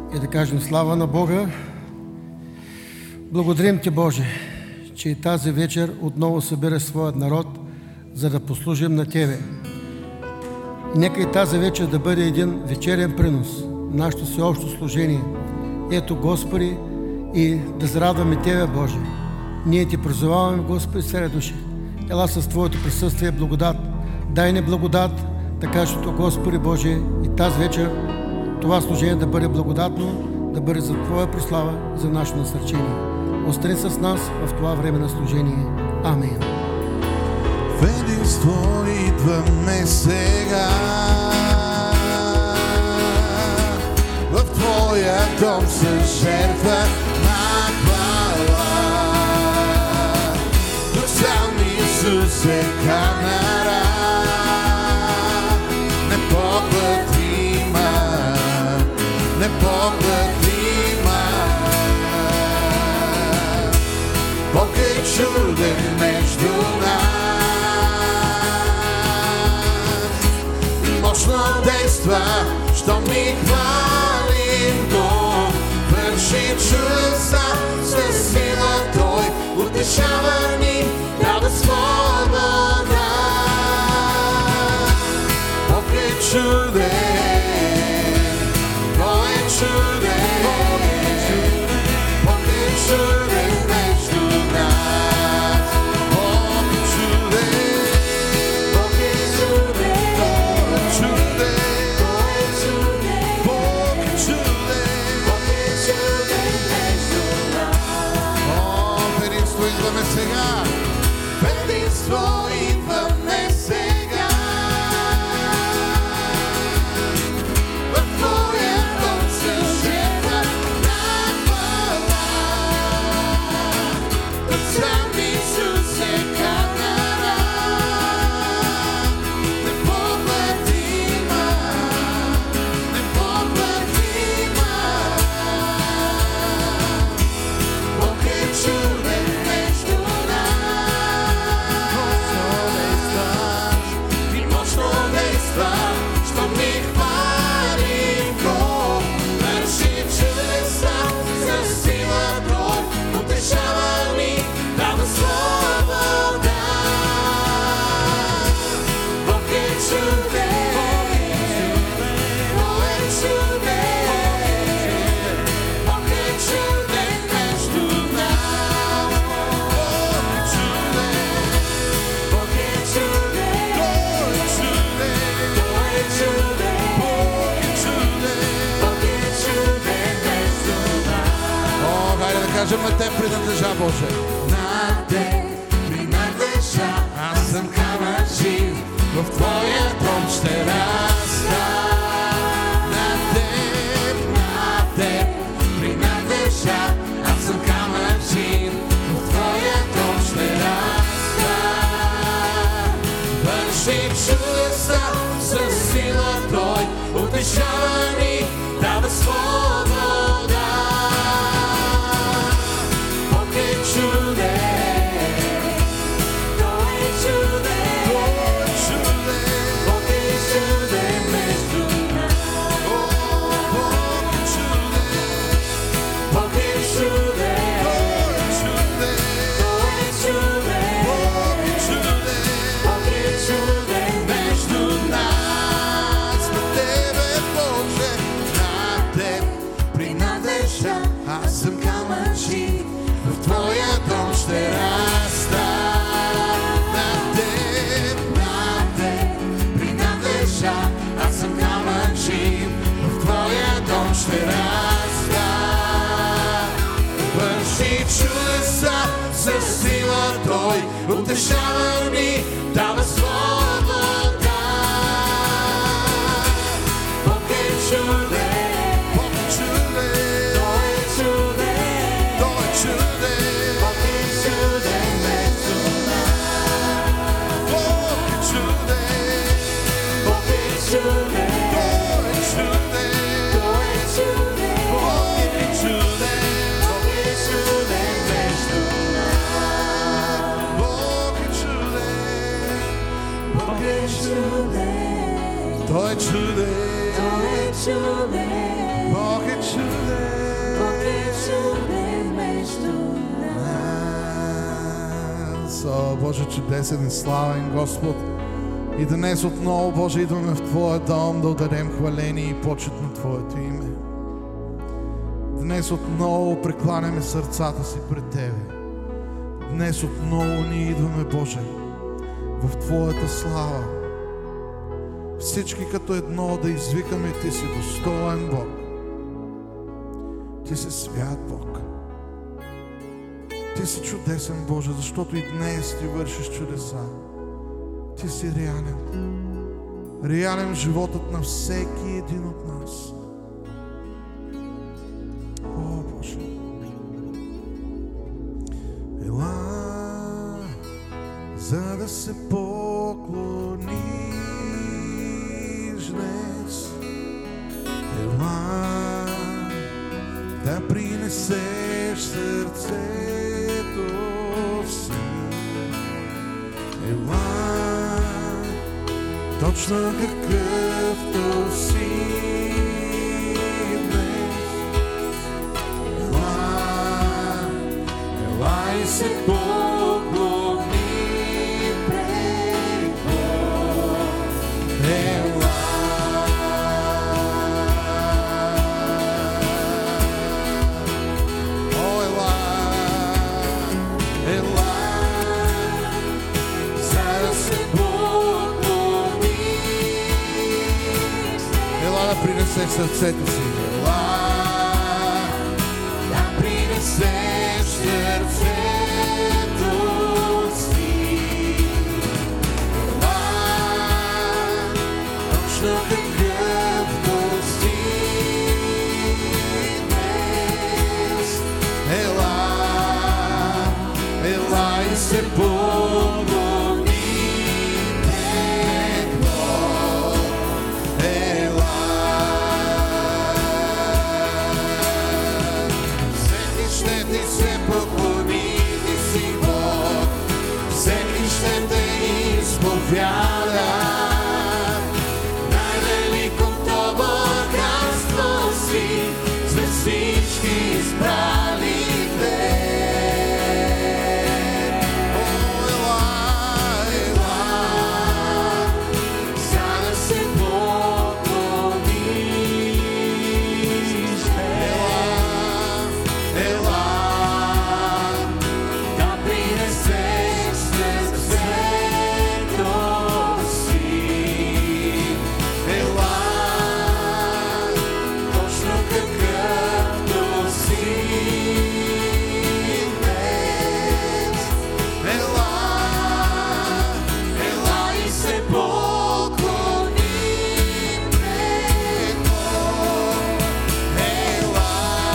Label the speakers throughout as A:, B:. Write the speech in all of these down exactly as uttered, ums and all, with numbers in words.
A: и да кажем слава на Бога. Благодарим Ти, Боже, че и тази вечер отново събира своят народ, за да послужим на Тебе. Нека и тази вечер да бъде един вечерен принос, нашето всеобщо служение. Ето, Господи, и да зарадваме Тебе, Боже. Ние Ти призоваваме, Господи, с души. Ела с Твоето присъствие благодат. Дай ни благодат, така защото, Господи Боже, и тази вечер това служение да бъде благодатно, да бъде за Твоя прослава, за наше насърчение. Остани с нас в това време на служение. Амин.
B: В единство идваме сега, в Твоя дом с жертва на хвала. Дух сам Исус е камера, непоклатима, непоклатима. Бог е чуден между нас, мощно действа, що ми хвалим Го. Върши чудеса със сила Той, утешава ни, дава свобода. Бог е чуден, Той е чуден, Бог е чуден между нас. Бог е чуден, Бог е чуден, Той е чуден, Той е чуден, Бог е чуден, Бог е чуден между нас. О, в единство идваме сега, в единство идваме сега. Кажем на Теб принадлежа, Боже. На Теб принадлежа, аз съм камък жив, в Твоя дом ще раста. На Теб, на Теб принадлежа, аз съм камък жив, в Твоя дом ще раста. Върши чудеса със сила Той, утешава ни, дава свобода. Със сила Той утешава ни, дава свобода. Бог е чуден, Бог е чуден, Той е чуден, Той е чуден, Бог е чуден между нас. Бог е чуден, Бог е чуден, Той е чуден, Той е чуден, Бог е чуден, Бог е чуден между нас. Той е чуден, Той е чуден, Бог е чуден. нас, о, Боже, чудесен и славен Господ. И днес отново, Боже, идваме в Твоя дом да отдадем хваление и почет на Твоето име. Днес отново прекланяме сърцата си пред Тебе. Днес отново ние идваме, Боже, в Твоята слава. Всички като едно да извикаме: Ти си достоен Бог. Ти си свят Бог. Ти си чудесен, Боже, защото и днес Ти вършиш чудеса. Ти си реален. Реален животът на всеки един от нас. О, Боже. Ела, за да се поклониш днес. Ела, да принесеш сърцето си. Ела, точно какъвто си днес. Ела, ела и се поклони пред Бог. Ела. О, ела, ела, за да се поклониш. Ела да принесеш сърцето си. Ела да принесеш сърцето си. Ела, точно какъвто си днес. Ела, ела и се поклони пред Бог. Ела, всеки ще Ти се поклони, Ти си Бог. Всеки ще Те изповяда. Най-великото богатство си за всички избраните. О, ела, ела, за да се поклониш. Ела, ела, да принесеш сърцето си. Ела, точно какъвто си днес. Ела, ела и се поклони пред Бог. Ела,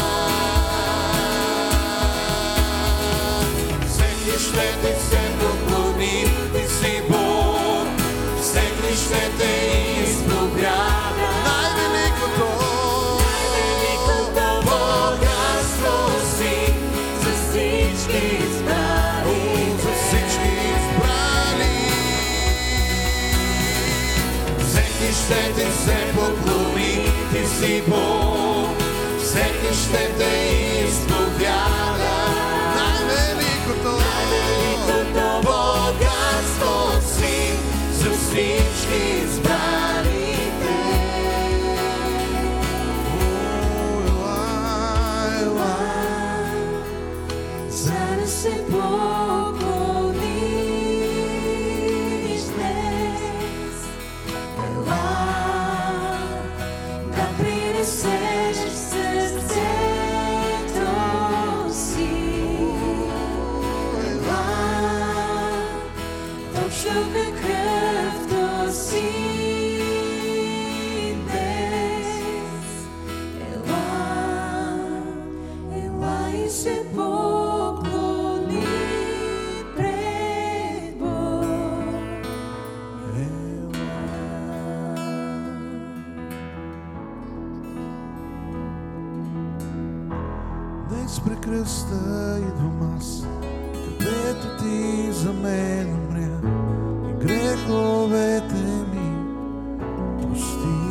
B: всеки ще Ти се поклони, Ти си Бог. Всеки ще Те изповяда. Най-великото, най-великото богатство си за всички избрани. За всички избрани. Всеки ще Ти се поклони, Ти си Бог. Всеки ще Те изповяда. Най-великото, най-великото богатство си за всички избраните. О, ела, ела,
C: За да се поклониш днес. Ела, да принесеш сърцето си. Ела, точно какъвто си днес. Ела, ела и се поклони пред Бог.
B: Днес при кръста идвам аз, където Ти за мен умря и греховете ми прости.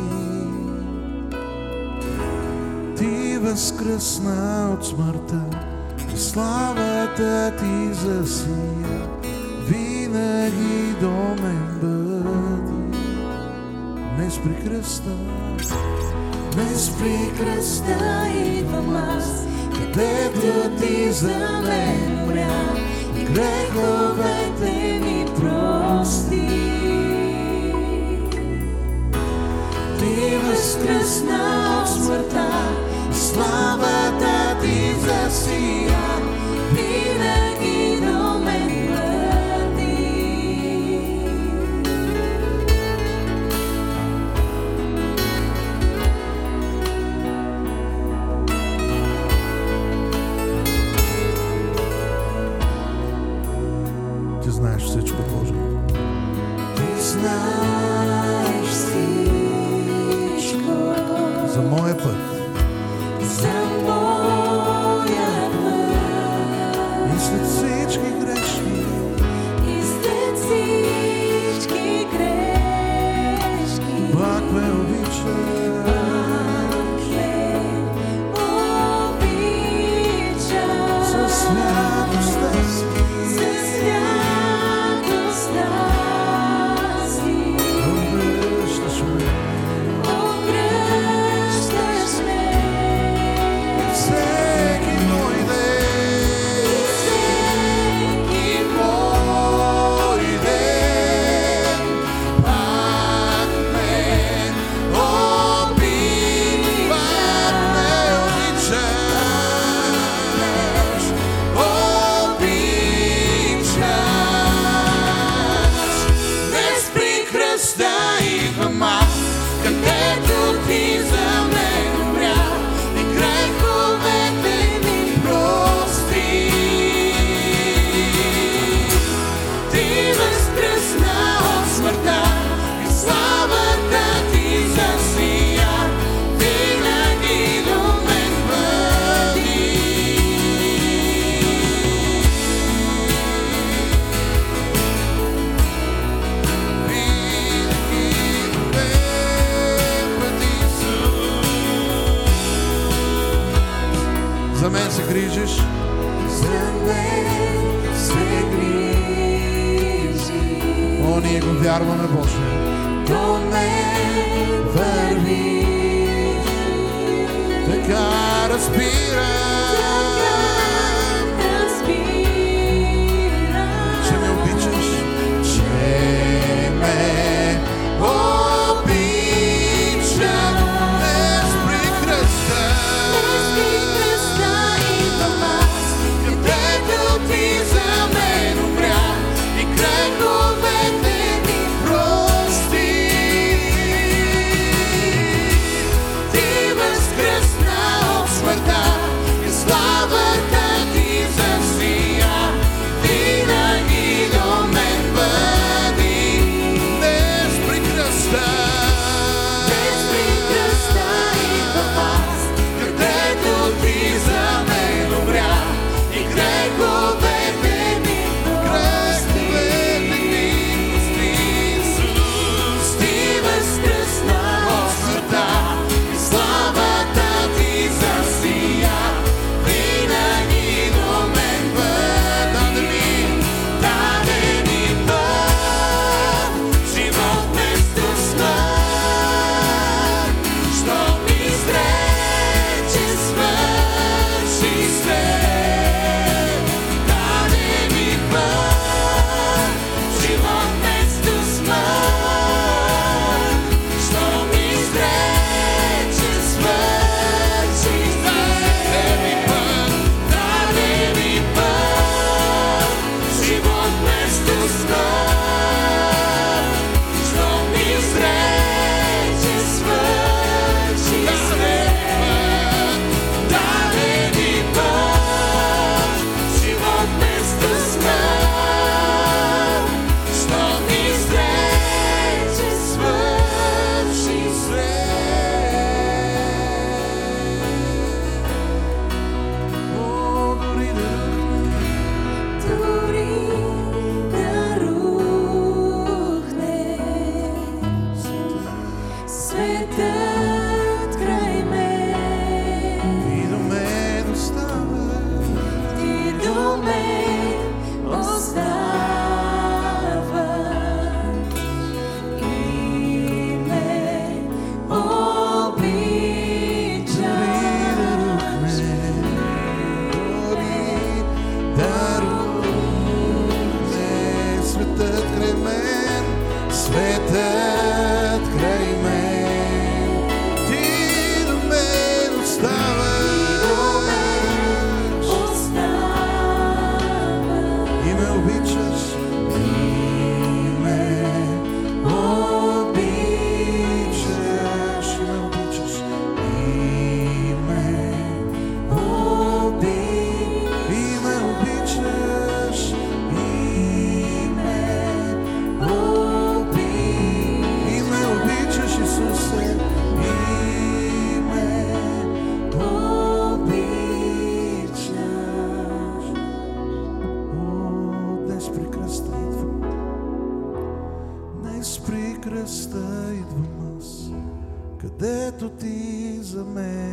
B: Ти възкръсна от смъртта и славата Ти засия винаги до мен бъди. Днес при кръста,
C: Днес при кръста идвам аз, където ти за мен умря и греховете ми прости. Ти възкръсна от смъртта и славата ти засия, винаги до мен бъди.
B: ти знаеш всичко, Боже.
C: Ти знаеш всичко
B: За моя път
C: за моя път
B: и след всички грешки,
C: и след всички грешки.
B: пак ме обича.
C: Пак ме обича.
B: Със святостта си
C: Със святостта си
B: обръщаш ме.
C: обръщаш ме.
B: Всеки мой ден,
C: Всеки
B: мой ден, пак ме обичаш, пак ме обичаш, обичаш. Днес при кръста идвам аз, където ти за мен умря и греховете ми прости. Ти възкръсна от смъртта и славата ти засия, винаги до мен бъди. Винаги до мен бъди, Исус. За мен се грижиш,
C: За мен се грижи,
B: о, ние го вярваме, Боже.
C: до мен вървиш.
B: Така разбирам,
C: Разбирам,
B: че ме обичаш, че ме обичаш. Днес при кръста,
C: Днес при кръста идвам аз,
B: където ти за мен умря и греховете ми прости. Ти възкръсна от смъртта и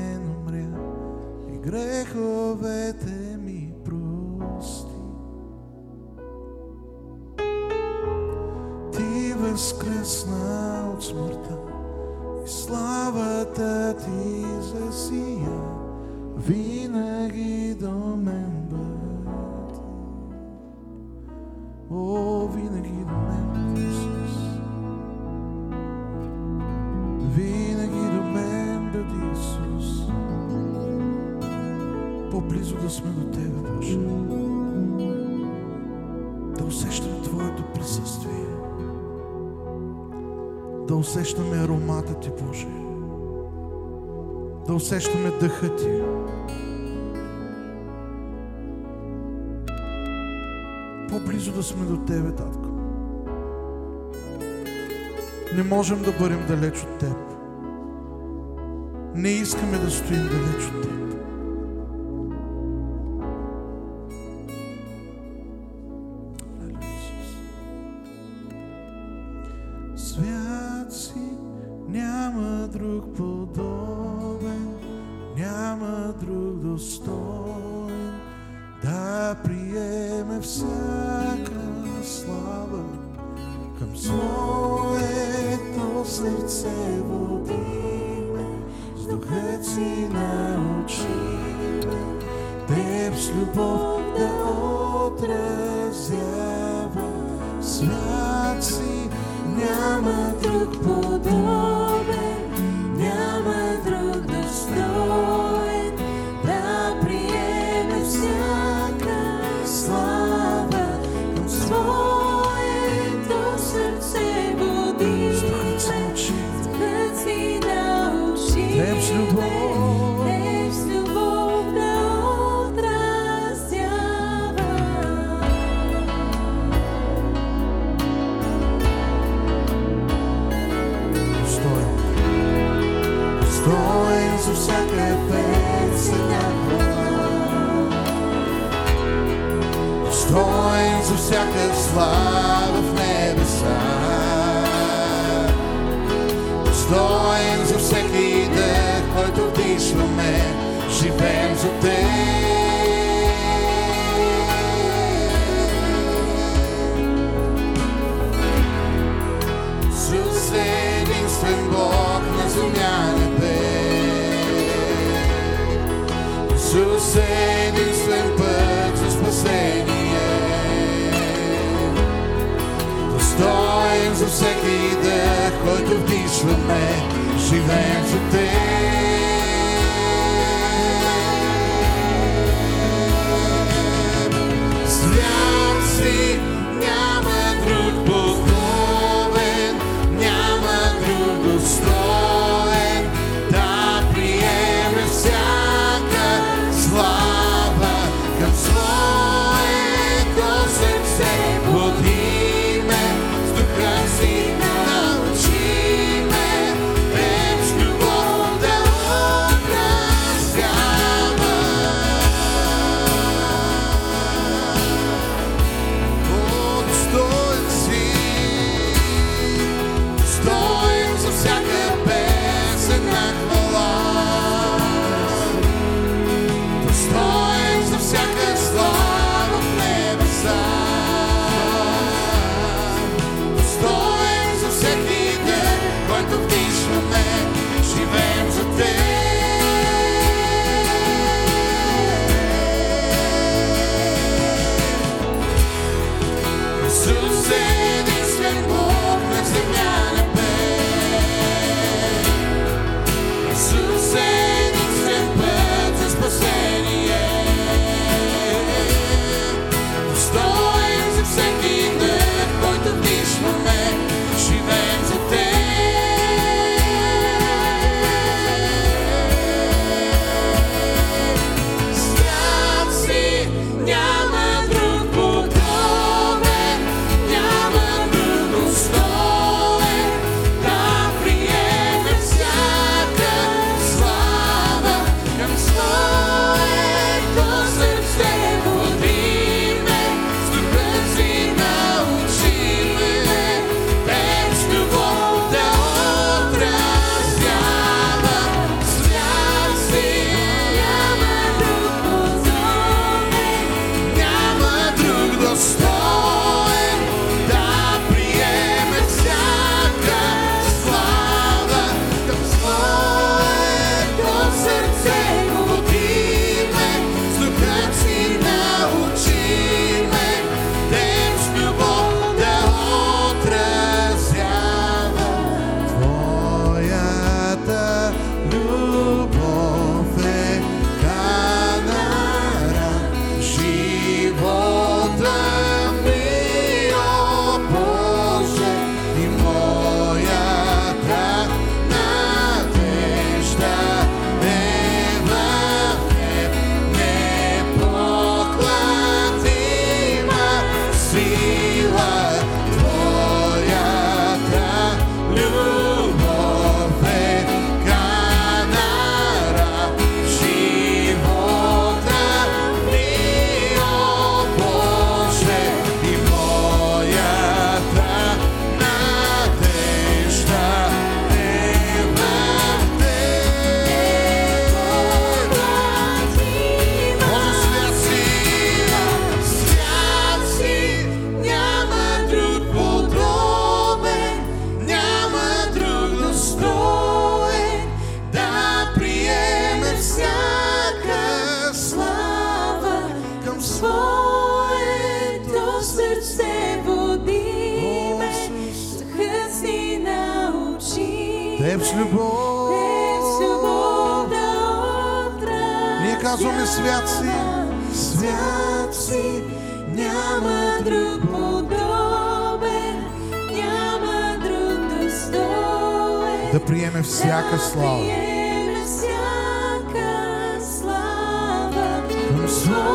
B: мен умря и греховете ми прости. Ти възкръсна от смъртта и славата ти засия, винаги до мен бъди. О, винаги до мен бъди, Исус. Винаги до мен бъди, Исус. По-близо да сме до Тебе, Боже. Да усещаме Твоето присъствие. Да усещаме аромата Ти, Боже. Да усещаме дъха Ти. По-близо да сме до Тебе, Татко. Не можем да бъдем далеч от Теб. Не искаме да стоим далеч от Теб. Свят си, няма друг подобен, няма друг достоен да приеме всяка слава. Към своето сърце водиме, с духът си научиме, Теб с любов да отразява. Свят си, няма друг подобен, няма друг достоен да приеме всяка слава. Към своето сърце водиме, с духът си научиме, Теб с любов, Теб с любов да отразява. Достоен, достоен за всяка песен на хвала, достоен за всяка слава в небеса, достоен за всеки дъх, който вдишваме, живеем за Теб. Исус е единствен Бог на земя небе. Исус е единствен път за спасение. Достоен за всеки дъх, който вдишваме, живеем за Теб. Свят си, няма друг подобен, няма друг достоен да приеме всяка слава. Към своето сърце водиме, с духа си научиме, Теб с любов да Теб с любов.
C: Теб с любов да отразявам.
B: Ние казваме свят си,
C: Свят си, няма друг подобен, няма друг достоен.
B: да приеме всяка слава.
C: Приеме всяка слава.
B: Към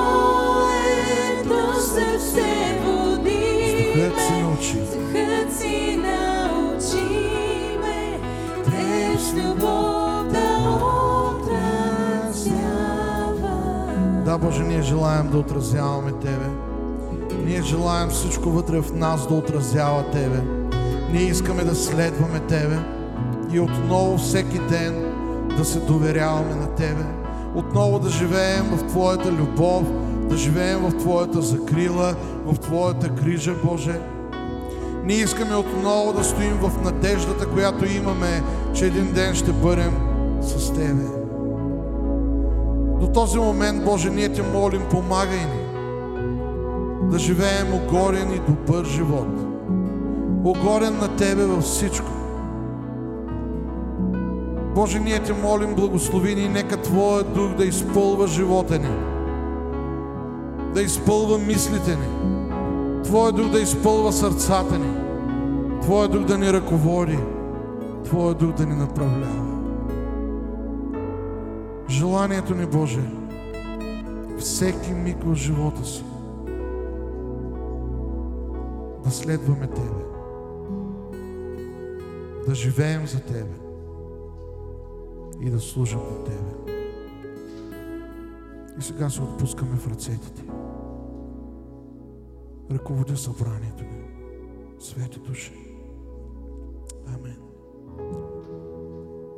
C: Своето сърце води
B: Духът си научи.
C: Духът си научи ме, Теб с любов да отразявам.
B: Да, Боже, ние желаем да отразяваме Тебе. Ние желаем всичко вътре в нас да отразява Тебе. Ние искаме да следваме Тебе и отново всеки ден да се доверяваме на Тебе. Отново да живеем в Твоята любов, да живеем в Твоята закрила, в Твоята грижа, Боже. Ние искаме отново да стоим в надеждата, която имаме, че един ден ще бъдем с Тебе. До този момент, Боже, ние Те молим, помагай ни да живеем угоден и добър живот. Угоден на Тебе във всичко. Боже, ние Те молим, благослови ни, нека Твоя дух да изпълва живота ни, да изпълва мислите ни, Твоя дух да изпълва сърцата ни, Твоя дух да ни ръководи, Твоя дух да ни направлява. Желанието ни, Боже, всеки миг в живота си да следваме Тебе, да живеем за Тебе и да служим на Тебе. И сега се отпускаме в ръцете Ти. Ръководи събранието ни, Свети Души. Амин.